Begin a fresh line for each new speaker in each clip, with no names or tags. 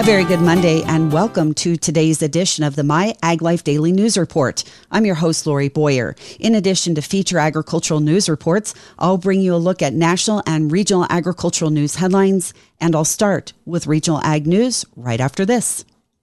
very good Monday and welcome to today's edition of the My Ag Life Daily News Report. I'm your host, Lori Boyer. In addition to feature agricultural news reports, I'll bring you a look at national and regional agricultural news headlines, and I'll start with regional ag news right after this.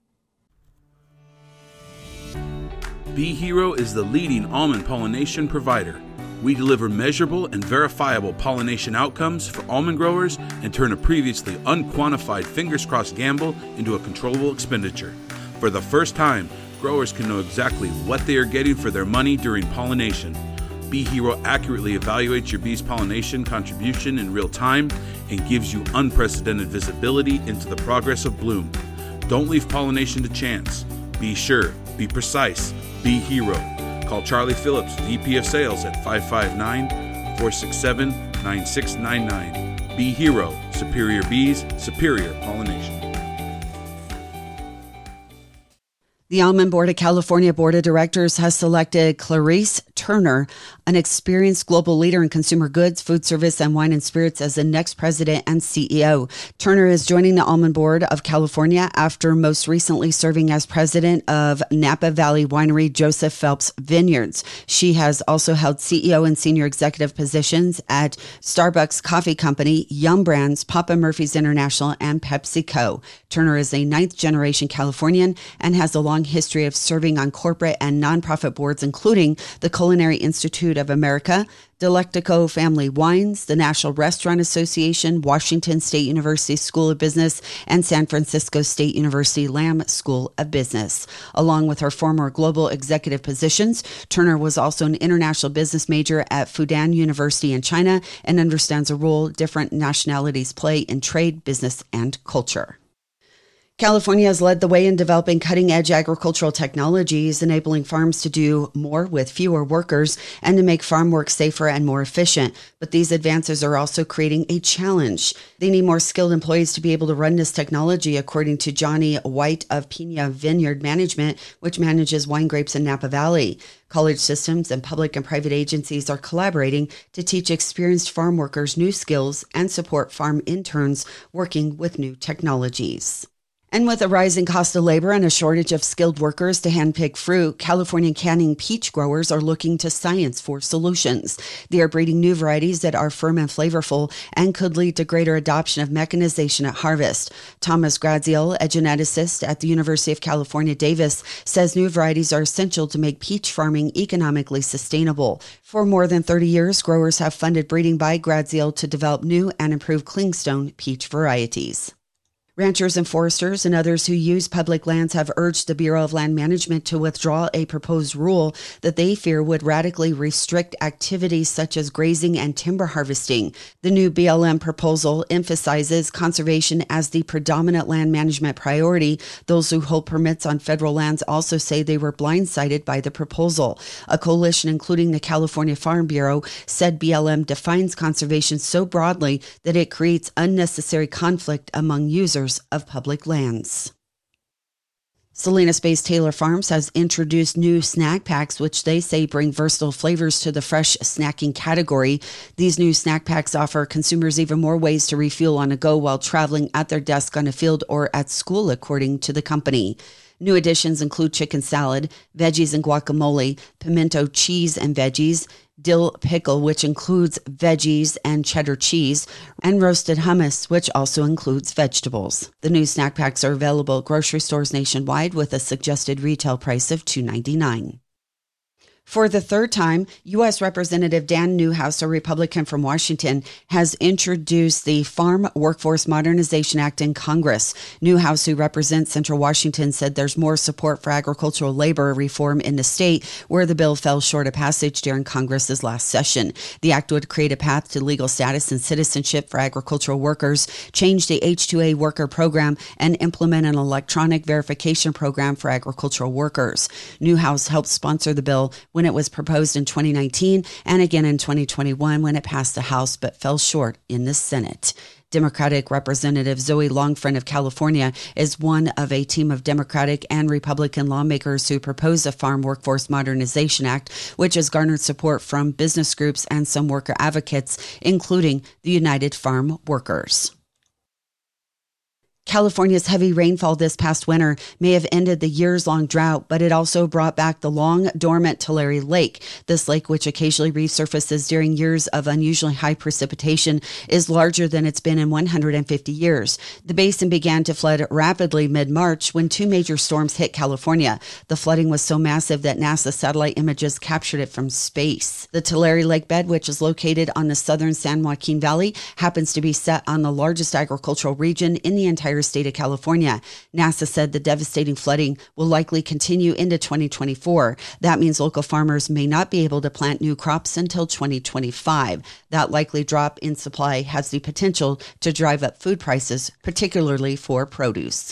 Bee Hero is the leading almond pollination provider. We deliver measurable and verifiable pollination outcomes for almond growers and turn a previously unquantified fingers-crossed gamble into a controllable expenditure. For the first time, growers can know exactly what they are getting for their money during pollination. Bee Hero accurately evaluates your bee's pollination contribution in real time and gives you unprecedented visibility into the progress of bloom. Don't leave pollination to chance. Be sure, be precise, Bee Hero. Call Charlie Phillips, VP of Sales at 559-467-9699. Bee Hero, superior bees, superior pollination.
The Almond Board of California Board of Directors has selected Clarice Turner, an experienced global leader in consumer goods, food service, and wine and spirits, as the next president and CEO. Turner is joining the Almond Board of California after most recently serving as president of Napa Valley Winery Joseph Phelps Vineyards. She has also held CEO and senior executive positions at Starbucks Coffee Company, Yum Brands, Papa Murphy's International, and PepsiCo. Turner is a ninth-generation Californian and has a long history of serving on corporate and nonprofit boards, including the Culinary Institute of America, Delectico Family Wines, the National Restaurant Association, Washington State University School of Business, and San Francisco State University Lamb School of Business. Along with her former global executive positions, Turner was also an international business major at Fudan University in China and understands the role different nationalities play in trade, business, and culture. California has led the way in developing cutting-edge agricultural technologies, enabling farms to do more with fewer workers and to make farm work safer and more efficient. But these advances are also creating a challenge. They need more skilled employees to be able to run this technology, according to Johnny White of Pina Vineyard Management, which manages wine grapes in Napa Valley. College systems and public and private agencies are collaborating to teach experienced farm workers new skills and support farm interns working with new technologies. And with a rising cost of labor and a shortage of skilled workers to handpick fruit, California canning peach growers are looking to science for solutions. They are breeding new varieties that are firm and flavorful and could lead to greater adoption of mechanization at harvest. Thomas Graziel, a geneticist at the University of California, Davis, says new varieties are essential to make peach farming economically sustainable. For more than 30 years, growers have funded breeding by Graziel to develop new and improved clingstone peach varieties. Ranchers and foresters and others who use public lands have urged the Bureau of Land Management to withdraw a proposed rule that they fear would radically restrict activities such as grazing and timber harvesting. The new BLM proposal emphasizes conservation as the predominant land management priority. Those who hold permits on federal lands also say they were blindsided by the proposal. A coalition, including the California Farm Bureau, said BLM defines conservation so broadly that it creates unnecessary conflict among users of public lands. Salinas-based Taylor Farms has introduced new snack packs, which they say bring versatile flavors to the fresh snacking category. These new snack packs offer consumers even more ways to refuel on the go while traveling at their desk, on a field, or at school, according to the company. New additions include chicken salad, veggies and guacamole, pimento cheese and veggies, dill pickle, which includes veggies and cheddar cheese, and roasted hummus, which also includes vegetables. The new snack packs are available at grocery stores nationwide with a suggested retail price of $2.99. For the third time, U.S. Representative Dan Newhouse, a Republican from Washington, has introduced the Farm Workforce Modernization Act in Congress. Newhouse, who represents Central Washington, said there's more support for agricultural labor reform in the state, where the bill fell short of passage during Congress's last session. The act would create a path to legal status and citizenship for agricultural workers, change the H-2A worker program, and implement an electronic verification program for agricultural workers. Newhouse helped sponsor the bill when it was proposed in 2019 and again in 2021 when it passed the House but fell short in the Senate. Democratic Representative Zoe Longfriend of California is one of a team of Democratic and Republican lawmakers who proposed a Farm Workforce Modernization Act, which has garnered support from business groups and some worker advocates, including the United Farm Workers. California's heavy rainfall this past winter may have ended the years-long drought, but it also brought back the long-dormant Tulare Lake. This lake, which occasionally resurfaces during years of unusually high precipitation, is larger than it's been in 150 years. The basin began to flood rapidly mid-March when two major storms hit California. The flooding was so massive that NASA satellite images captured it from space. The Tulare Lake bed, which is located on the southern San Joaquin Valley, happens to be set on the largest agricultural region in the entire state of California. NASA said the devastating flooding will likely continue into 2024. That means local farmers may not be able to plant new crops until 2025. That likely drop in supply has the potential to drive up food prices, particularly for produce.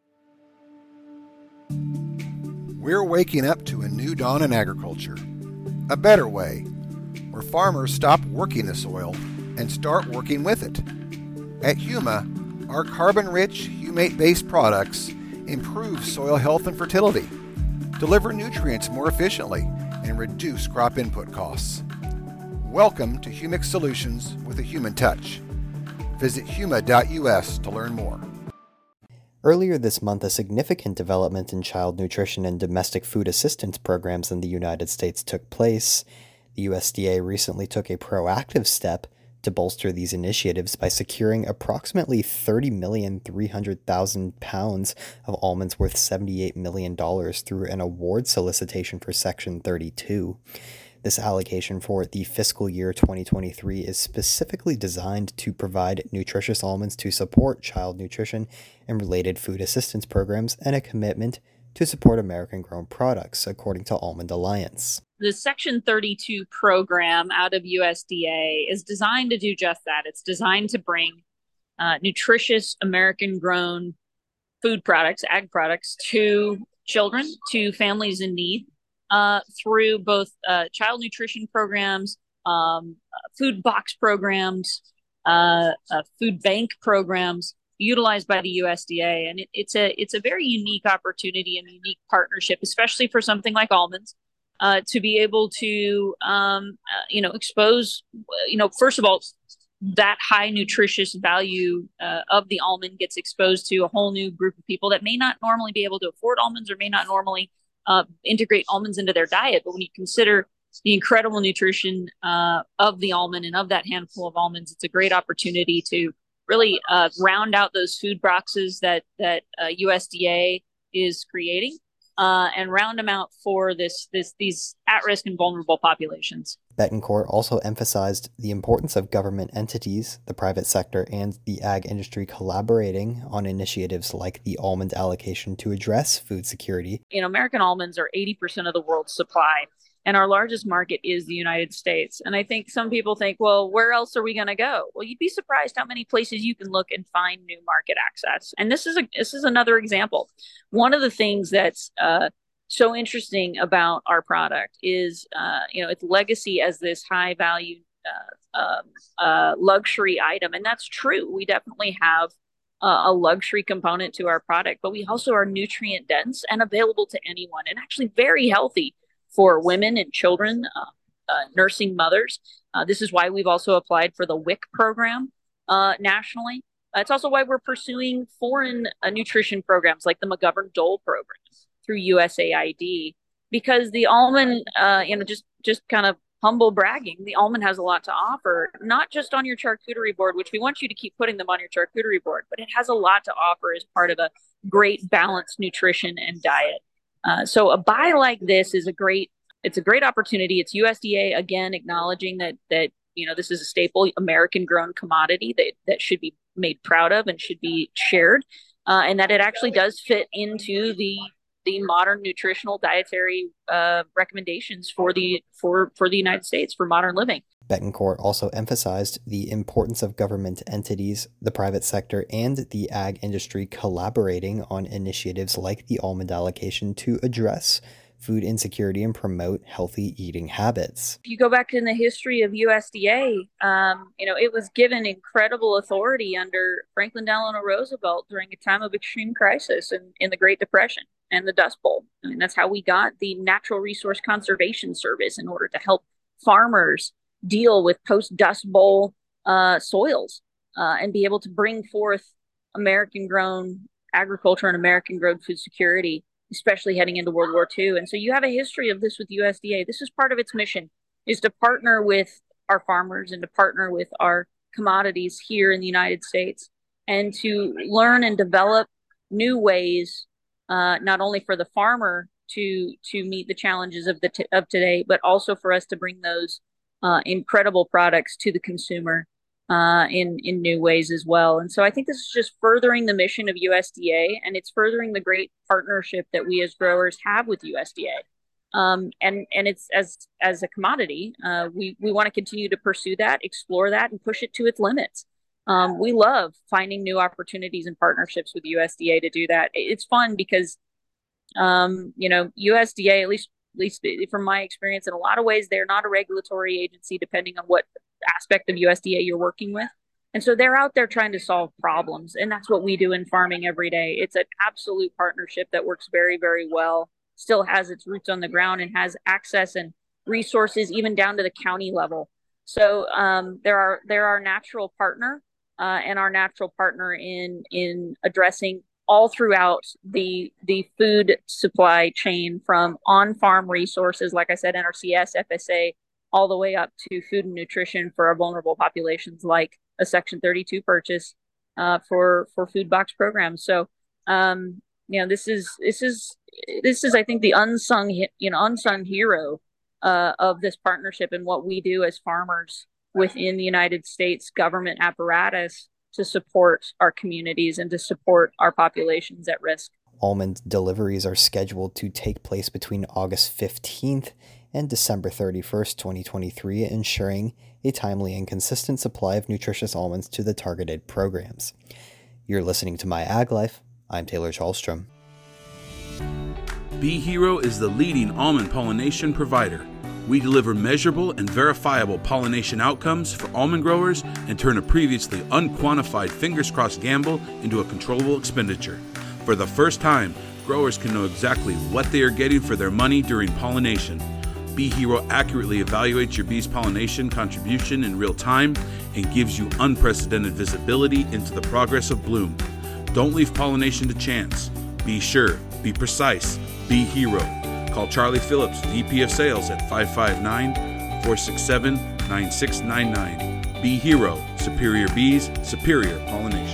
We're waking up to a new dawn in agriculture. A better way, where farmers stop working the soil and start working with it. At Huma, our carbon-rich, humate-based products improve soil health and fertility, deliver nutrients more efficiently, and reduce crop input costs. Welcome to Humic Solutions with a human touch. Visit huma.us to learn more.
Earlier this month, a significant development in child nutrition and domestic food assistance programs in the United States took place. The USDA recently took a proactive step to bolster these initiatives by securing approximately 30,300,000 pounds of almonds worth $78 million through an award solicitation for Section 32. This allocation for the fiscal year 2023 is specifically designed to provide nutritious almonds to support child nutrition and related food assistance programs, and a commitment to support American-grown products, according to Almond Alliance.
The Section 32 program out of USDA is designed to do just that. It's designed to bring nutritious American-grown food products, ag products, to children, to families in need, through both child nutrition programs, food box programs, food bank programs utilized by the USDA. And it's a very unique opportunity and unique partnership, especially for something like almonds, to be able to, expose, first of all, that high nutritious value of the almond gets exposed to a whole new group of people that may not normally be able to afford almonds or may not normally integrate almonds into their diet. But when you consider the incredible nutrition of the almond and of that handful of almonds, it's a great opportunity to really round out those food boxes that USDA is creating and round them out for these at-risk and vulnerable populations.
Betancourt also emphasized the importance of government entities, the private sector, and the ag industry collaborating on initiatives like the almond allocation to address food security.
American almonds are 80% of the world's supply, and our largest market is the United States. And I think some people think, well, where else are we going to go? Well, you'd be surprised how many places you can look and find new market access. And this is another example. One of the things that's so interesting about our product is, its legacy as this high value luxury item. And that's true. We definitely have a luxury component to our product, but we also are nutrient dense and available to anyone, and actually very healthy for women and children, nursing mothers. This is why we've also applied for the WIC program nationally. It's also why we're pursuing foreign nutrition programs like the McGovern-Dole program through USAID, because the almond, just kind of humble bragging, the almond has a lot to offer, not just on your charcuterie board, which we want you to keep putting them on your charcuterie board, but it has a lot to offer as part of a great balanced nutrition and diet. So a buy like this is a great opportunity. It's USDA again acknowledging that this is a staple American grown commodity that should be made proud of and should be shared, and that it actually does fit into the modern nutritional dietary recommendations for the United States for modern living.
Betancourt also emphasized the importance of government entities, the private sector, and the ag industry collaborating on initiatives like the almond allocation to address food insecurity and promote healthy eating habits.
If you go back in the history of USDA, it was given incredible authority under Franklin Delano Roosevelt during a time of extreme crisis in the Great Depression and the Dust Bowl. I mean, that's how we got the Natural Resource Conservation Service in order to help farmers deal with post-Dust Bowl soils and be able to bring forth American grown agriculture and American grown food security, especially heading into World War II. And so you have a history of this with USDA. This is part of its mission, is to partner with our farmers and to partner with our commodities here in the United States and to learn and develop new ways, not only for the farmer to meet the challenges of today, but also for us to bring those incredible products to the consumer in new ways as well. And so I think this is just furthering the mission of USDA, and it's furthering the great partnership that we as growers have with USDA. And it's as a commodity, we want to continue to pursue that, explore that, and push it to its limits. We love finding new opportunities and partnerships with USDA to do that. It's fun because, USDA, at least from my experience, in a lot of ways, they're not a regulatory agency, depending on what aspect of USDA you're working with. And so they're out there trying to solve problems. And that's what we do in farming every day. It's an absolute partnership that works very, very well, still has its roots on the ground and has access and resources even down to the county level. So they're our natural partner and our natural partner in addressing all throughout the food supply chain, from on-farm resources, like I said, NRCS, FSA, all the way up to food and nutrition for our vulnerable populations, like a Section 32 purchase for food box programs. So, this is I think the unsung hero of this partnership and what we do as farmers within the United States government apparatus to support our communities and to support our populations at risk.
Almond deliveries are scheduled to take place between August 15th and December 31st, 2023, ensuring a timely and consistent supply of nutritious almonds to the targeted programs. You're listening to My Ag Life. I'm Taylor Charlstrom.
Bee Hero is the leading almond pollination provider. We deliver measurable and verifiable pollination outcomes for almond growers and turn a previously unquantified fingers crossed gamble into a controllable expenditure. For the first time, growers can know exactly what they are getting for their money during pollination. Bee Hero accurately evaluates your bee's pollination contribution in real time and gives you unprecedented visibility into the progress of bloom. Don't leave pollination to chance. Be sure, be precise, Bee Hero. Call Charlie Phillips, VP of Sales at 559-467-9699. Bee Hero, superior bees, superior pollination.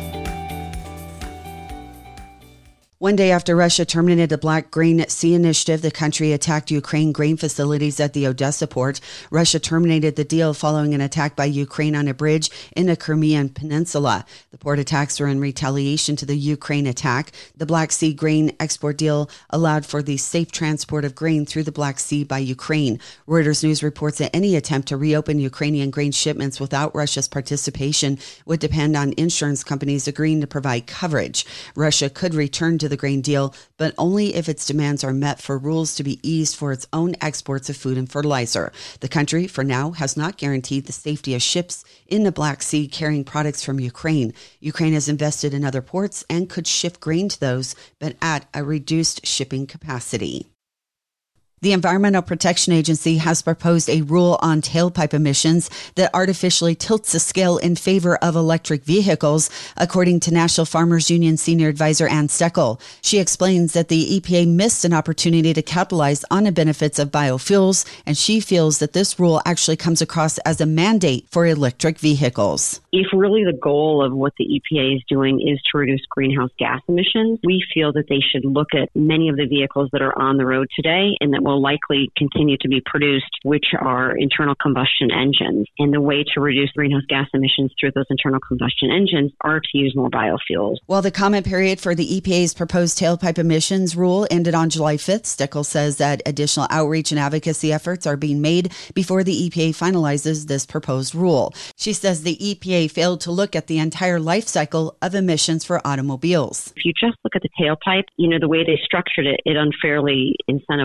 One day after Russia terminated the Black Grain Sea Initiative, the country attacked Ukraine grain facilities at the Odessa port. Russia terminated the deal following an attack by Ukraine on a bridge in the Crimean Peninsula. The port attacks were in retaliation to the Ukraine attack. The Black Sea grain export deal allowed for the safe transport of grain through the Black Sea by Ukraine. Reuters News reports that any attempt to reopen Ukrainian grain shipments without Russia's participation would depend on insurance companies agreeing to provide coverage. Russia could return to the grain deal, but only if its demands are met for rules to be eased for its own exports of food and fertilizer. The country, for now, has not guaranteed the safety of ships in the Black Sea carrying products from Ukraine. Ukraine has invested in other ports and could shift grain to those, but at a reduced shipping capacity. The Environmental Protection Agency has proposed a rule on tailpipe emissions that artificially tilts the scale in favor of electric vehicles, according to National Farmers Union Senior Advisor Ann Steckel. She explains that the EPA missed an opportunity to capitalize on the benefits of biofuels, and she feels that this rule actually comes across as a mandate for electric vehicles.
If really the goal of what the EPA is doing is to reduce greenhouse gas emissions, we feel that they should look at many of the vehicles that are on the road today and that will likely continue to be produced, which are internal combustion engines. And the way to reduce greenhouse gas emissions through those internal combustion engines are to use more biofuels.
While the comment period for the EPA's proposed tailpipe emissions rule ended on July 5th, Steckel says that additional outreach and advocacy efforts are being made before the EPA finalizes this proposed rule. She says the EPA failed to look at the entire life cycle of emissions for automobiles.
If you just look at the tailpipe, the way they structured it, it unfairly incentivizes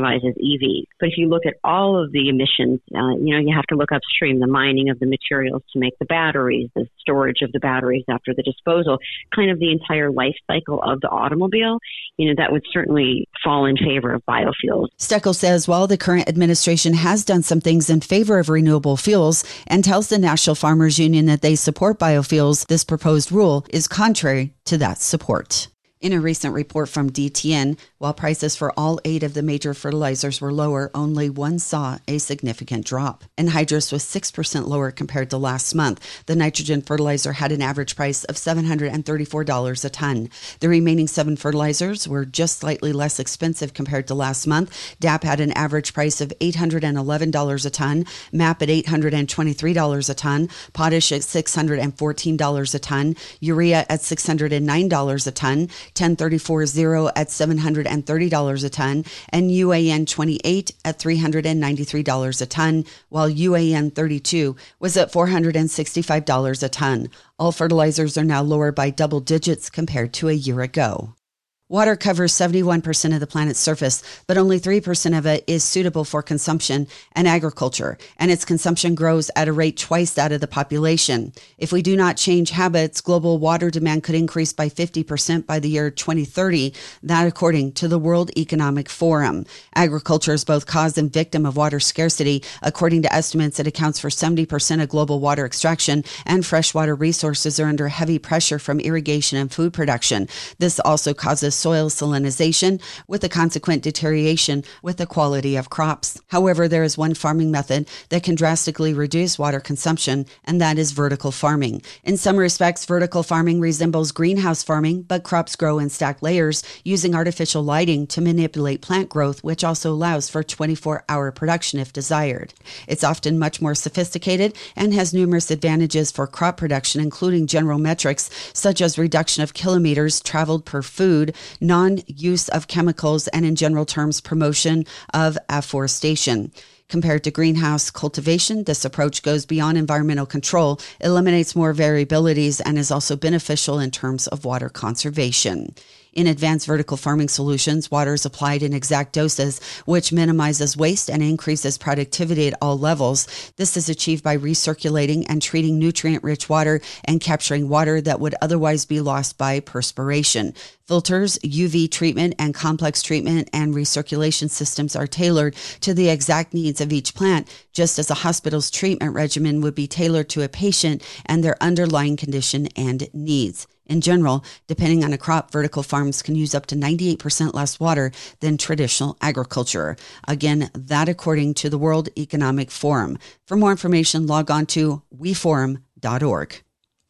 EV. But if you look at all of the emissions, you have to look upstream, the mining of the materials to make the batteries, the storage of the batteries after the disposal, kind of the entire life cycle of the automobile, that would certainly fall in favor of biofuels.
Steckel says while the current administration has done some things in favor of renewable fuels and tells the National Farmers Union that they support biofuels, this proposed rule is contrary to that support. In a recent report from DTN, while prices for all 8 of the major fertilizers were lower, only one saw a significant drop. Anhydrous was 6% lower compared to last month. The nitrogen fertilizer had an average price of $734 a ton. The remaining 7 fertilizers were just slightly less expensive compared to last month. DAP had an average price of $811 a ton, MAP at $823 a ton, potash at $614 a ton, urea at $609 a ton, 1034-0 at $730 a ton, and UAN 28 at $393 a ton, while UAN 32 was at $465 a ton. All fertilizers are now lower by double digits compared to a year ago. Water covers 71% of the planet's surface, but only 3% of it is suitable for consumption and agriculture, and its consumption grows at a rate twice that of the population. If we do not change habits, global water demand could increase by 50% by the year 2030, that according to the World Economic Forum. Agriculture is both cause and victim of water scarcity. According to estimates, it accounts for 70% of global water extraction, and freshwater resources are under heavy pressure from irrigation and food production. This also causes soil salinization, with a consequent deterioration with the quality of crops. However, there is one farming method that can drastically reduce water consumption, and that is vertical farming. In some respects, vertical farming resembles greenhouse farming, but crops grow in stacked layers using artificial lighting to manipulate plant growth, which also allows for 24-hour production if desired. It's often much more sophisticated and has numerous advantages for crop production, including general metrics such as reduction of kilometers traveled per food, non-use of chemicals, and in general terms, promotion of afforestation. Compared to greenhouse cultivation, this approach goes beyond environmental control, eliminates more variabilities, and is also beneficial in terms of water conservation. In advanced vertical farming solutions, water is applied in exact doses, which minimizes waste and increases productivity at all levels. This is achieved by recirculating and treating nutrient-rich water and capturing water that would otherwise be lost by perspiration. Filters, UV treatment, and complex treatment and recirculation systems are tailored to the exact needs of each plant, just as a hospital's treatment regimen would be tailored to a patient and their underlying condition and needs. In general, depending on a crop, vertical farms can use up to 98% less water than traditional agriculture. Again, that according to the World Economic Forum. For more information, log on to weforum.org.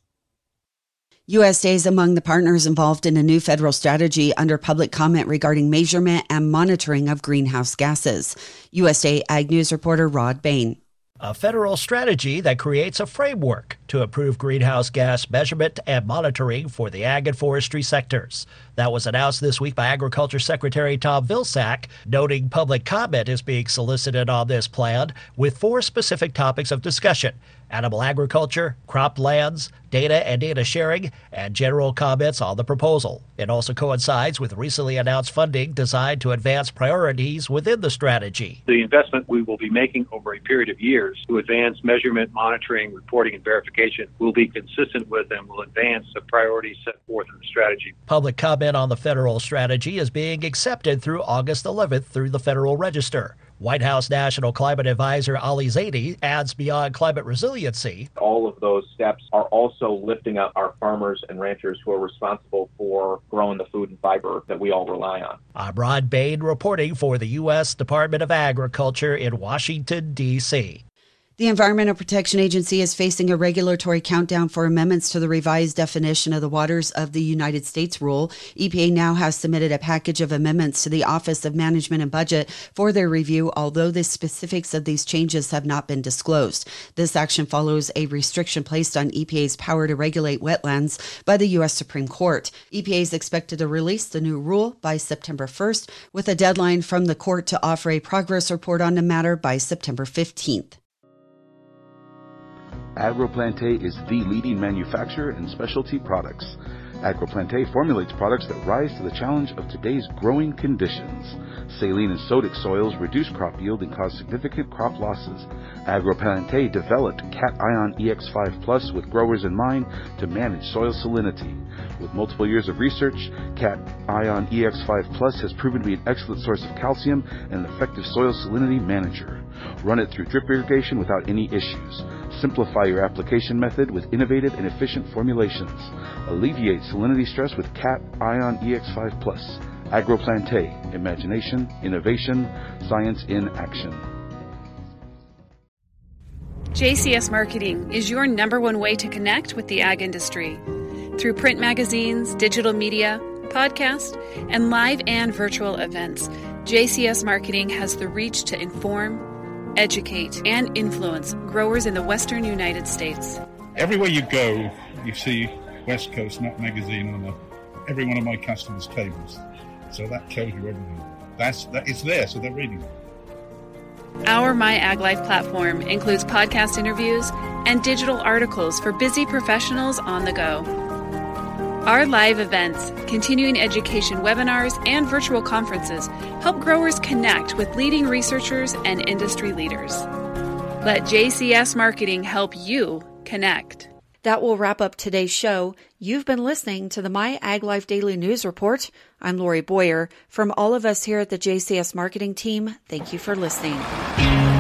USDA is among the partners involved in a new federal strategy under public comment regarding measurement and monitoring of greenhouse gases. USDA Ag News reporter Rod Bain.
A federal strategy that creates a framework to improve greenhouse gas measurement and monitoring for the ag and forestry sectors. That was announced this week by Agriculture Secretary Tom Vilsack, noting public comment is being solicited on this plan with 4 specific topics of discussion: animal agriculture, croplands, data and data sharing, and general comments on the proposal. It also coincides with recently announced funding designed to advance priorities within the strategy.
The investment we will be making over a period of years to advance measurement, monitoring, reporting, and verification will be consistent with and will advance the priorities set forth in the strategy.
Public comment on the federal strategy is being accepted through August 11th through the Federal Register. White House National Climate Advisor Ali Zaidi adds beyond climate resiliency,
all of those steps are also lifting up our farmers and ranchers who are responsible for growing the food and fiber that we all rely on.
I'm Rod Bain reporting for the U.S. Department of Agriculture in Washington, D.C.
The Environmental Protection Agency is facing a regulatory countdown for amendments to the revised definition of the waters of the United States rule. EPA now has submitted a package of amendments to the Office of Management and Budget for their review, although the specifics of these changes have not been disclosed. This action follows a restriction placed on EPA's power to regulate wetlands by the U.S. Supreme Court. EPA is expected to release the new rule by September 1st, with a deadline from the court to offer a progress report on the matter by September 15th.
AgroPlante is the leading manufacturer in specialty products. AgroPlante formulates products that rise to the challenge of today's growing conditions. Saline and sodic soils reduce crop yield and cause significant crop losses. AgroPlante developed Cation EX5 Plus with growers in mind to manage soil salinity. With multiple years of research, Cation EX5 Plus has proven to be an excellent source of calcium and an effective soil salinity manager. Run it through drip irrigation without any issues. Simplify your application method with innovative and efficient formulations. Alleviate salinity stress with Cation EX5 Plus. AgroPlante. Imagination, innovation, science in action.
JCS Marketing is your #1 way to connect with the ag industry. Through print magazines, digital media, podcast, and live and virtual events, JCS Marketing has the reach to inform, educate, and influence growers in the western United States.
Everywhere you go, you see West Coast Nut Magazine on every one of my customers' tables. So that tells you everything. It's there, so they're reading it.
Our My Ag Life platform includes podcast interviews and digital articles for busy professionals on the go. Our live events, continuing education webinars, and virtual conferences help growers connect with leading researchers and industry leaders. Let JCS Marketing help you connect.
That will wrap up today's show. You've been listening to the My Ag Life Daily News Report. I'm Lori Boyer. From all of us here at the JCS Marketing team, thank you for listening.